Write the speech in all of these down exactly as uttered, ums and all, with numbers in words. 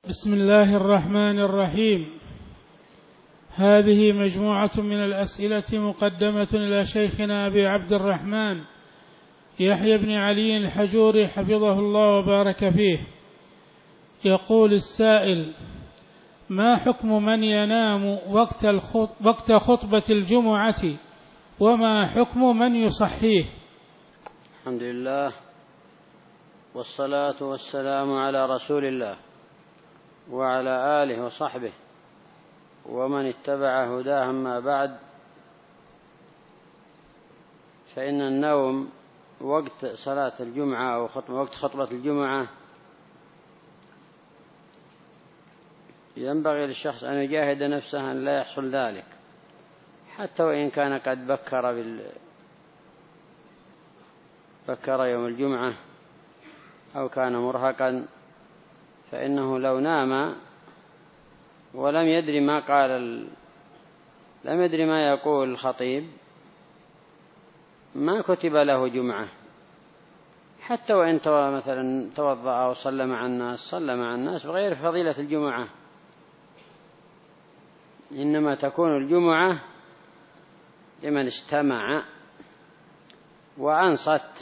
بسم الله الرحمن الرحيم. هذه مجموعة من الأسئلة مقدمة إلى شيخنا أبي عبد الرحمن يحيى بن علي الحجوري حفظه الله وبارك فيه. يقول السائل: ما حكم من ينام وقت, وقت خطبة الجمعة، وما حكم من يصحيه؟ الحمد لله والصلاة والسلام على رسول الله وعلى آله وصحبه ومن اتبع هداه. ما بعد، فإن النوم وقت صلاة الجمعة أو وقت خطبة الجمعة ينبغي للشخص أن يجاهد نفسه أن لا يحصل ذلك، حتى وإن كان قد بكر بال... بكر يوم الجمعة أو كان مرهقا، فإنه لو نام ولم يدري ما قال ال... لم يدري ما يقول الخطيب ما كتب له جمعة، حتى وإن مثلا توضأ أو صلى مع الناس صلى مع الناس بغير فضيلة الجمعة. إنما تكون الجمعة لمن استمع وأنصت،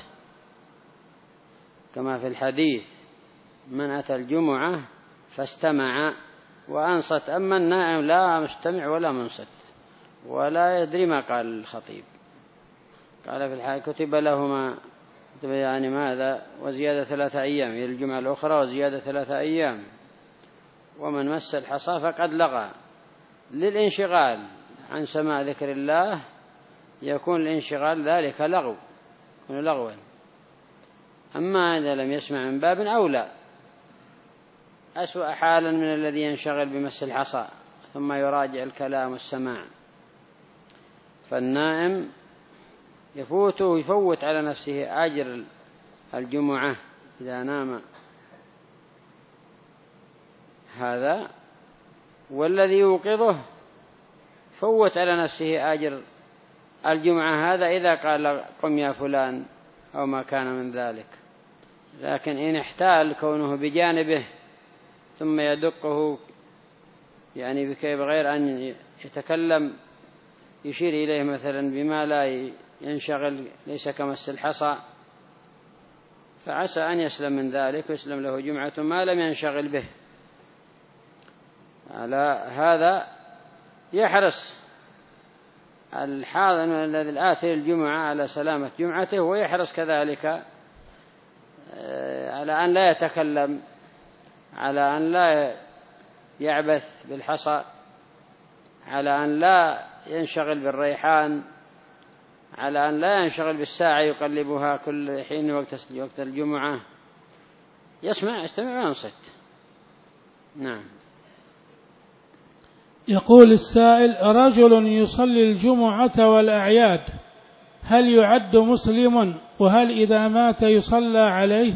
كما في الحديث: من أتى الجمعة فاستمع وأنصت. أما النائم لا مستمع ولا منصت ولا يدري ما قال الخطيب. قال في الحديث: كتب له ما يعني ماذا وزيادة ثلاثة أيام إلى الجمعة الأخرى وزيادة ثلاثة أيام. ومن مس الحصى فقد لغى. للانشغال عن سماع ذكر الله يكون الانشغال ذلك لغو، يكون لغوا. أما إذا لم يسمع من باب أولى، أسوأ حالا من الذي ينشغل بمس الحصى ثم يراجع الكلام والسماع. فالنائم يفوت يفوت على نفسه أجر الجمعة إذا نام هذا، والذي يوقظه فوت على نفسه أجر الجمعة هذا إذا قال: قم يا فلان، أو ما كان من ذلك. لكن إن احتال كونه بجانبه ثم يدقه يعني بغير أن يتكلم، يشير إليه مثلا بما لا ينشغل ليس كمس الحصى، فعسى أن يسلم من ذلك ويسلم له جمعة ما لم ينشغل به. على هذا يحرص الحاضر الذي الآتي الجمعة على سلامة جمعته، ويحرص كذلك على أن لا يتكلم، على أن لا يعبث بالحصى، على أن لا ينشغل بالريحان، على أن لا ينشغل بالساعة يقلبها كل حين وقت الجمعة. يسمع يستمع وينصت. نعم. يقول السائل: رجل يصلي الجمعة والأعياد، هل يعد مسلما؟ وهل إذا مات يصلى عليه؟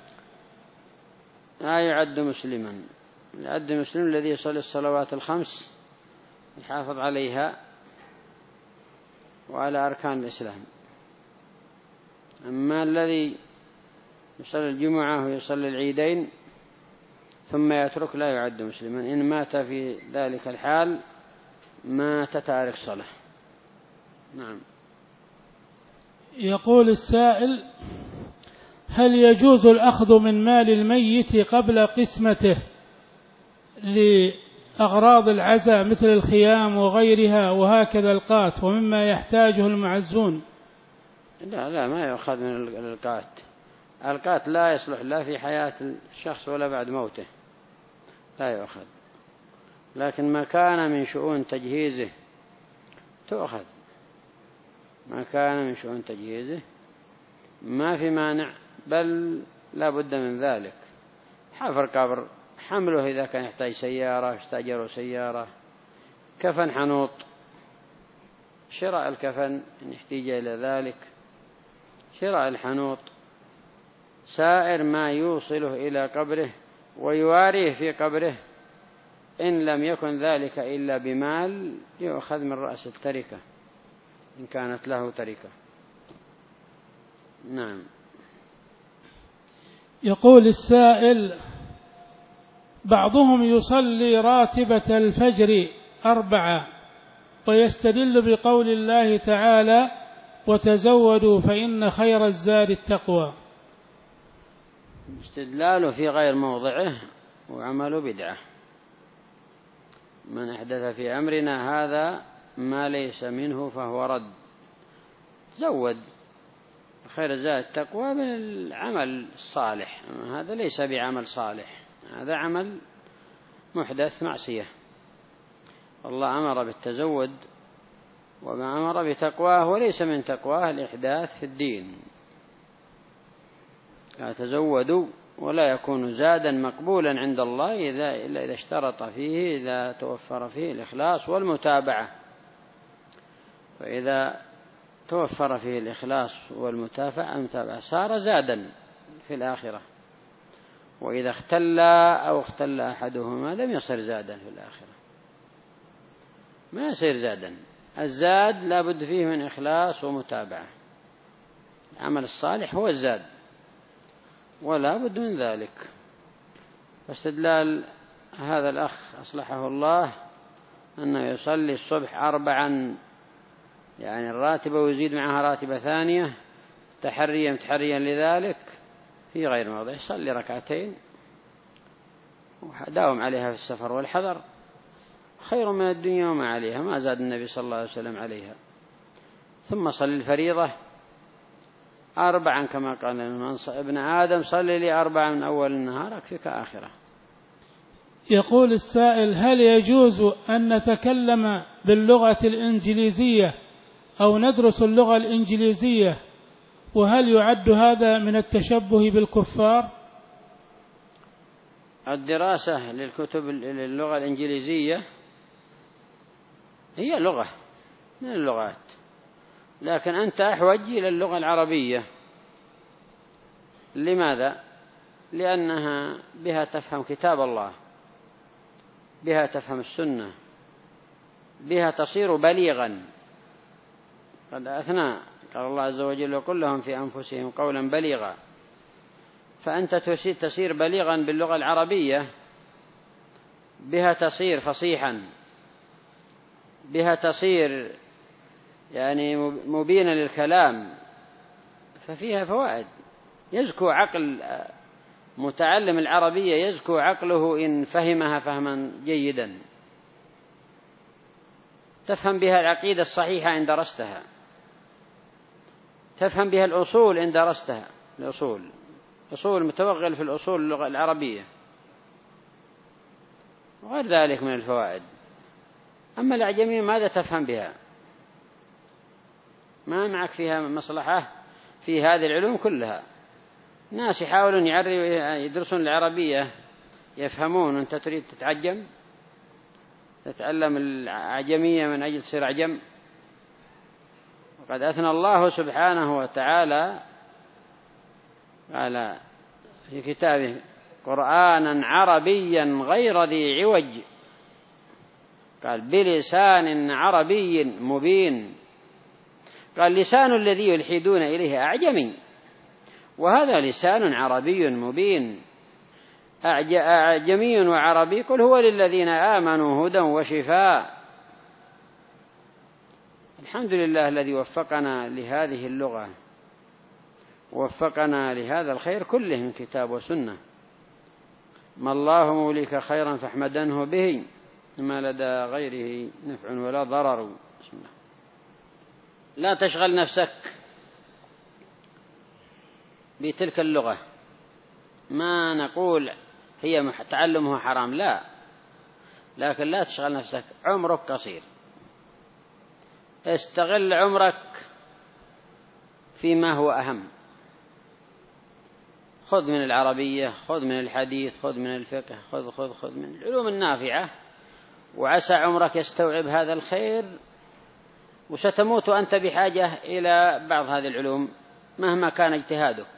لا يعد مسلما. يعد مسلم الذي يصلي الصلوات الخمس يحافظ عليها وعلى أركان الإسلام. أما الذي يصلي الجمعة ويصلي العيدين ثم يترك لا يعد مسلما. إن مات في ذلك الحال مات تارك صلاة. نعم. يقول السائل: هل يجوز الأخذ من مال الميت قبل قسمته لأغراض العزاء مثل الخيام وغيرها وهكذا القات ومما يحتاجه المعزون؟ لا لا ما يأخذ من القات. القات لا يصلح لا في حياة الشخص ولا بعد موته، لا يأخذ. لكن ما كان من شؤون تجهيزه تؤخذ. ما كان من شؤون تجهيزه ما في مانع، بل لا بد من ذلك. حفر قبر، حمله إذا كان يحتاج سيارة استأجروا سيارة، كفن حنوط، شراء الكفن إن يحتاج إلى ذلك، شراء الحنوط، سائر ما يوصله إلى قبره ويواريه في قبره، إن لم يكن ذلك إلا بمال يؤخذ من رأس التركة إن كانت له تركة. نعم. يقول السائل: بعضهم يصلي راتبة الفجر أربعة ويستدل بقول الله تعالى وتزودوا فإن خير الزاد التقوى. استدلاله في غير موضعه وعمل بدعة. من أحدث في أمرنا هذا ما ليس منه فهو رد. زود خير الزاد التقوى من العمل الصالح، هذا ليس بعمل صالح، هذا عمل محدث معصية. الله أمر بالتزود وما أمر بتقواه وليس من تقواه الإحداث في الدين. تزودوا ولا يكون زادا مقبولا عند الله إذا إلا إذا اشترط فيه، إذا توفر فيه الإخلاص والمتابعة. فإذا توفر فيه الإخلاص والمتابعة صار زادا في الآخرة، وإذا اختل أو اختل أحدهما لم يصير زادا في الآخرة، ما يصير زادا. الزاد لا بد فيه من إخلاص ومتابعة. العمل الصالح هو الزاد ولا بد من ذلك. فاستدلال هذا الأخ أصلحه الله أنه يصلي الصبح أربعا، يعني الراتبة ويزيد معها راتبة ثانية تحريا متحريا لذلك في غير موضع، يصلي ركعتين وداوم عليها في السفر والحضر خير من الدنيا وما عليها، ما زاد النبي صلى الله عليه وسلم عليها. ثم صلي الفريضة أربعا كما قال ابن آدم صلي لي أربعا من أول النهار أكفك آخرة. يقول السائل: هل يجوز أن نتكلم باللغة الإنجليزية أو ندرس اللغة الإنجليزية، وهل يعد هذا من التشبه بالكفار؟ الدراسة للكتب للغة الإنجليزية هي لغة من اللغات، لكن أنت أحوج إلى اللغة العربية. لماذا؟ لأنها بها تفهم كتاب الله، بها تفهم السنة، بها تصير بليغا. قد أثنى قال الله عز وجل: وقل لهم في أنفسهم قولا بليغا. فأنت تصير بليغا باللغة العربية، بها تصير فصيحا، بها تصير يعني مبينا للكلام، ففيها فوائد. يزكو عقل متعلم العربية، يزكو عقله إن فهمها فهما جيدا. تفهم بها العقيدة الصحيحة إن درستها، تفهم بها الأصول إن درستها، الأصول أصول متوغل في الأصول اللغة العربية وغير ذلك من الفوائد. أما الأعجمية ماذا تفهم بها؟ ما معك فيها مصلحة في هذه العلوم كلها. ناس يحاولون يدرسون العربية يفهمون، أنت تريد تتعجم، تتعلم العجمية من أجل تصير عجم. وقد أثنى الله سبحانه وتعالى قال في كتابه: قرآنا عربيا غير ذي عوج، قال بلسان عربي مبين. قال لسان الذي يلحدون إليه أعجمي، وهذا لسان عربي مبين. أعجمي وعربي قل هو للذين آمنوا هدى وشفاء. الحمد لله الذي وفقنا لهذه اللغة، ووفقنا لهذا الخير كله من كتاب وسنة. ما الله موليك خيرا فاحمدنه به، ما لدى غيره نفع ولا ضرر. لا تشغل نفسك بتلك اللغة، ما نقول هي تعلمها حرام، لا، لكن لا تشغل نفسك. عمرك قصير، استغل عمرك فيما هو أهم. خذ من العربية، خذ من الحديث، خذ من الفقه، خذ خذ خذ من العلوم النافعة، وعسى عمرك يستوعب هذا الخير، وستموت أنت بحاجة إلى بعض هذه العلوم مهما كان اجتهادك.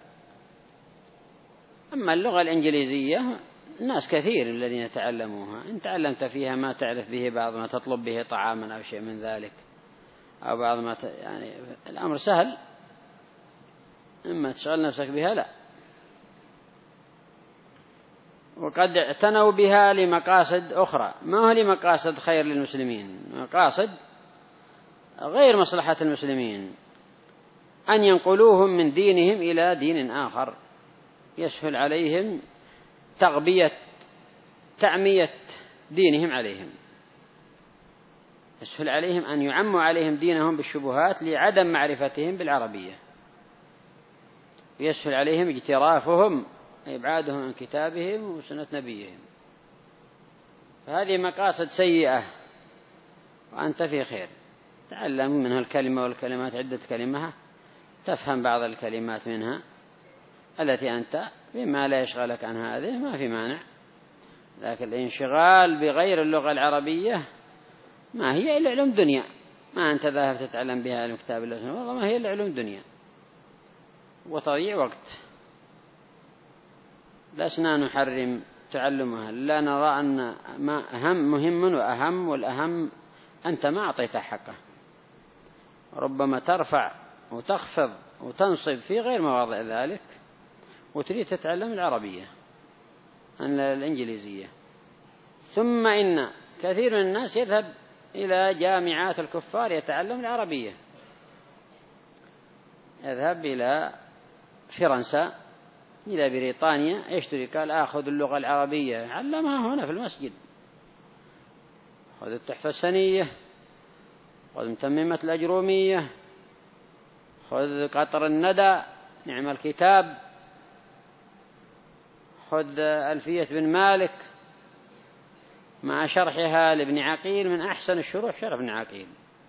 أما اللغة الإنجليزية الناس كثير الذين يتعلموها، إن تعلمت فيها ما تعرف به بعض ما تطلب به طعاما أو شيء من ذلك، أو بعض ما ت... يعني الأمر سهل. إما تشغل نفسك بها لا. وقد اعتنوا بها لمقاصد أخرى، ما هو لمقاصد خير للمسلمين، مقاصد غير مصلحة المسلمين، أن ينقلوهم من دينهم إلى دين آخر يسهل عليهم تغبية تعمية دينهم عليهم، يسهل عليهم أن يعموا عليهم دينهم بالشبهات لعدم معرفتهم بالعربية، يسهل عليهم اجترافهم إبعادهم عن كتابهم وسنة نبيهم. فهذه مقاصد سيئة وأنت في خير، تعلم منها الكلمة والكلمات عدة كلمة، تفهم بعض الكلمات منها التي أنت بما لا يشغلك عن هذه ما في مانع، لكن الانشغال بغير اللغة العربية ما هي إلا علوم دنيا، ما أنت ذاهب تتعلم بها علم كتاب الله، والله ما هي إلا علوم دنيا وتضيع وقت. لسنا نحرم تعلمها، لا نرى أن ما أهم مهم وأهم، والأهم أنت ما أعطيت حقه، ربما ترفع وتخفض وتنصب في غير مواضع ذلك وتريد تتعلم العربية عن الإنجليزية. ثم إن كثير من الناس يذهب إلى جامعات الكفار يتعلم العربية، يذهب إلى فرنسا إلى بريطانيا يشتري، قال آخذ اللغة العربية، علمها هنا في المسجد، خذ التحفة السنية، خذ متممة الأجرومية، خذ قطر الندى نعم الكتاب، خذ ألفية بن مالك مع شرحها لابن عقيل من أحسن الشروح شرح ابن عقيل،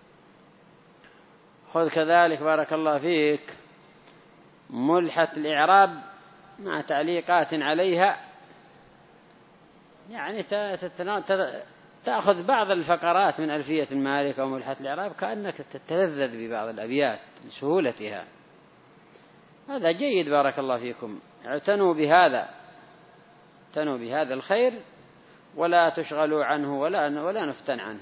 خذ كذلك بارك الله فيك ملحة الإعراب مع تعليقات عليها، يعني تأخذ بعض الفقرات من ألفية المالك أو ملحة الإعراب كأنك تتلذذ ببعض الأبيات لسهولتها، هذا جيد بارك الله فيكم. اعتنوا بهذا، اعتنوا بهذا الخير ولا تشغلوا عنه ولا ولا نفتن عنه.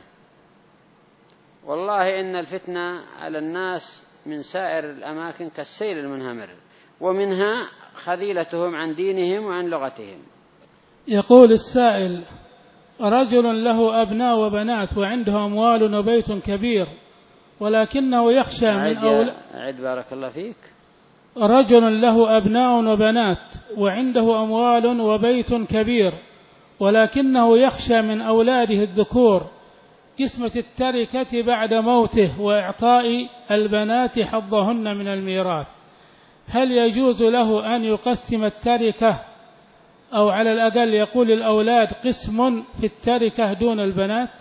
والله إن الفتنة على الناس من سائر الأماكن كالسيل المنهمر، ومنها خذيلتهم عن دينهم وعن لغتهم. يقول السائل: رجل له أبناء وبنات وعنده أموال وبيت كبير، ولكنه يخشى من أولاد أعد بارك الله فيك. رجل له أبناء وبنات وعنده أموال وبيت كبير، ولكنه يخشى من أولاده الذكور قسمة التركة بعد موته وإعطاء البنات حظهن من الميراث، هل يجوز له أن يقسم التركة أو على الأقل يقول الأولاد قسم في التركة دون البنات؟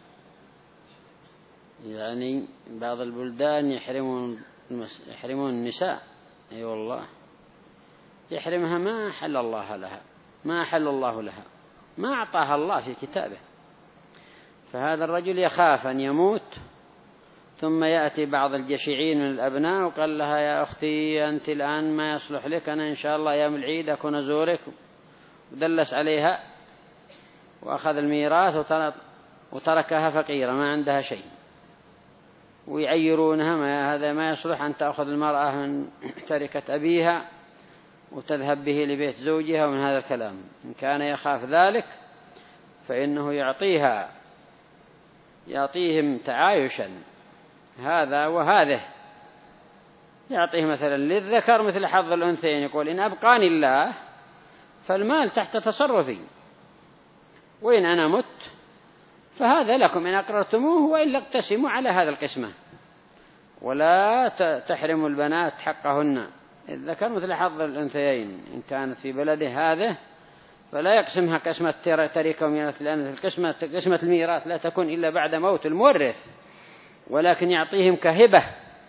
يعني بعض البلدان يحرمون يحرمون النساء، أي أيوة والله يحرمها ما حل الله لها، ما حل الله لها، ما أعطاها الله في كتابه. فهذا الرجل يخاف أن يموت ثم يأتي بعض الجشعين من الأبناء وقال لها: يا أختي أنت الآن ما يصلح لك، أنا إن شاء الله يوم العيد أكون أزورك، ودلس عليها وأخذ الميراث وتركها فقيرة ما عندها شيء، ويعيرونها: ما هذا ما يصلح أن تأخذ المرأة من تركة أبيها وتذهب به لبيت زوجها، ومن هذا الكلام. إن كان يخاف ذلك فإنه يعطيها يعطيهم تعايشا هذا وهذه، يعطيه مثلا للذكر مثل حظ الأنثيين، يقول: إن أبقاني الله فالمال تحت تصرفي، وإن أنا مت فهذا لكم إن أقررتموه، وإلا اقتسموا على هذا القسمة، ولا تحرموا البنات حقهن، الذكر مثل حظ الأنثيين. إن كانت في بلده هذا فلا يقسمها قسمة تركة وميراث، لأن القسمة قسمة الميراث لا تكون إلا بعد موت المورث، ولكن يعطيهم كهبة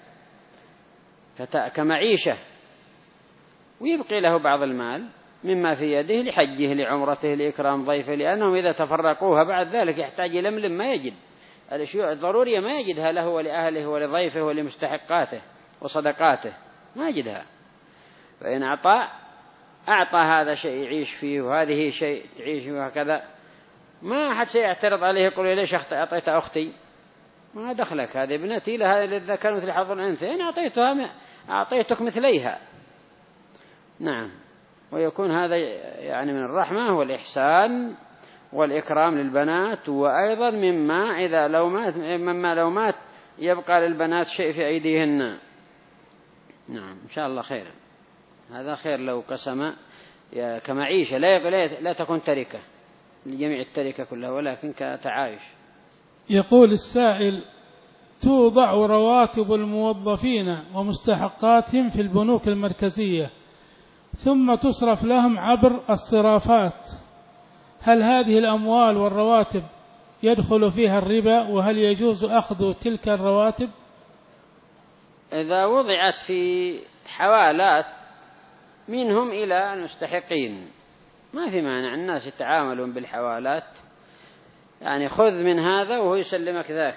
كمعيشة، ويبقي له بعض المال مما في يده لحجه لعمرته لإكرام ضيفه، لأنهم إذا تفرقوها بعد ذلك يحتاج يلملم ما يجد الأشياء الضرورية، ما يجدها له ولأهله ولضيفه ولمستحقاته وصدقاته، ما يجدها. فإن أعطى أعطى هذا شيء يعيش فيه وهذه شيء تعيش فيه وهكذا، ما أحد سيعترض عليه يقول: ليش أعطيت أختي؟ ما دخلك، هذه ابنتي لها للذكر مثل حظ الأنثيين، أعطيتها أعطيتك مثليها. نعم. ويكون هذا يعني من الرحمة والإحسان والإكرام للبنات، وأيضا مما إذا لو مات مما لو مات يبقى للبنات شيء في أيديهن. نعم إن شاء الله خير، هذا خير لو قسم كمعيشة، لا لا تكون تركة لجميع التركة كلها، ولكن كتعايش. يقول السائل: توضع رواتب الموظفين ومستحقاتهم في البنوك المركزية ثم تصرف لهم عبر الصرافات، هل هذه الأموال والرواتب يدخل فيها الربا؟ وهل يجوز أخذ تلك الرواتب؟ إذا وضعت في حوالات منهم إلى المستحقين ما في مانع، الناس يتعاملون بالحوالات، يعني خذ من هذا وهو يسلمك ذاك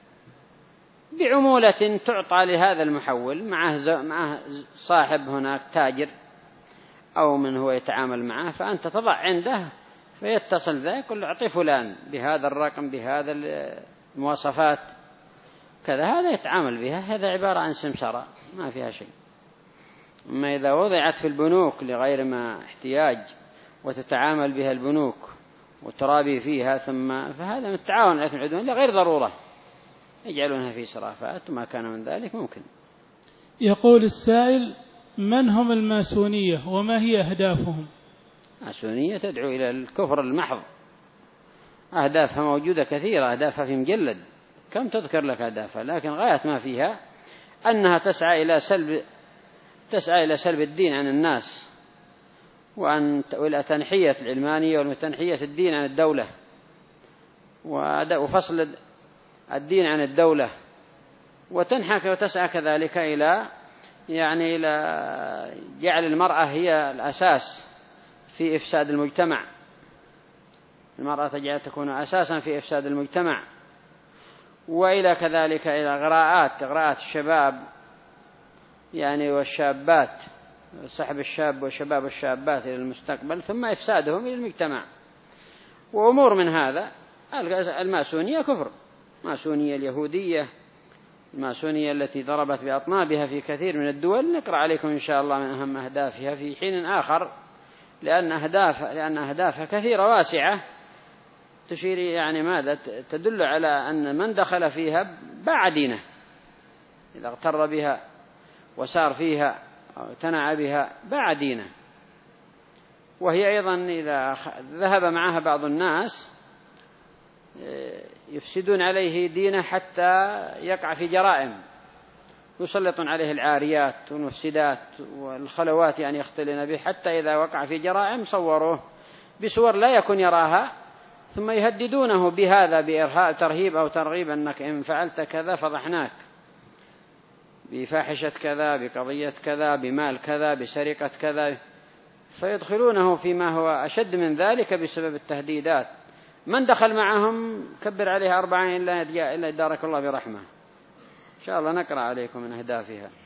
بعمولة تعطى لهذا المحول، معه معه صاحب هناك تاجر أو من هو يتعامل معه، فأنت تضع عنده فيتصل ذاك يقول له أعطي فلان بهذا الرقم بهذا المواصفات كذا، هذا يتعامل بها، هذا عبارة عن سمسرة ما فيها شيء. أما إذا وضعت في البنوك لغير ما احتياج وتتعامل بها البنوك وترابي فيها ثم فهذا من التعاون على الإثم والعدوان لغير ضرورة، يجعلونها في صرافات وما كان من ذلك ممكن. يقول السائل: من هم الماسونية وما هي أهدافهم؟ الماسونية تدعو إلى الكفر المحض، أهدافها موجودة كثيرة، أهدافها في مجلد كم تذكر لك أهدافها، لكن غاية ما فيها أنها تسعى إلى سلب تسعى إلى سلب الدين عن الناس، وأن وإلى تنحية العلمانية وتنحية الدين عن الدولة وفصل الدين عن الدولة، وتنحك وتسعى كذلك إلى يعني إلى جعل المرأة هي الأساس في إفساد المجتمع، المرأة تجعل تكون أساسا في إفساد المجتمع، وإلى كذلك إلى غراءات غراءات الشباب يعني والشابات، سحب الشاب والشباب والشابات إلى المستقبل ثم إفسادهم إلى المجتمع، وأمور من هذا. الماسونية كفر، الماسونية اليهودية، الماسونية التي ضربت بأطنابها في كثير من الدول، نقرأ عليكم إن شاء الله من أهم أهدافها في حين آخر، لأن أهداف لأن أهدافها كثيرة واسعة تشير يعني ماذا تدل على أن من دخل فيها باع دينه إذا اغتر بها وسار فيها أو اقتنع بها باع دينه. وهي أيضا إذا ذهب معها بعض الناس يفسدون عليه دينه حتى يقع في جرائم، يسلطون عليه العاريات والمفسدات والخلوات يعني يختلون به، حتى إذا وقع في جرائم صوروه بصور لا يكون يراها، ثم يهددونه بهذا بإرهاب ترهيب أو ترغيب أنك إن فعلت كذا فضحناك بفاحشة كذا بقضية كذا بمال كذا بسرقة كذا، فيدخلونه فيما هو أشد من ذلك بسبب التهديدات. من دخل معهم كبر عليها أربعين إلا إلا يدارك الله برحمة. إن شاء الله نقرأ عليكم من أهدافها.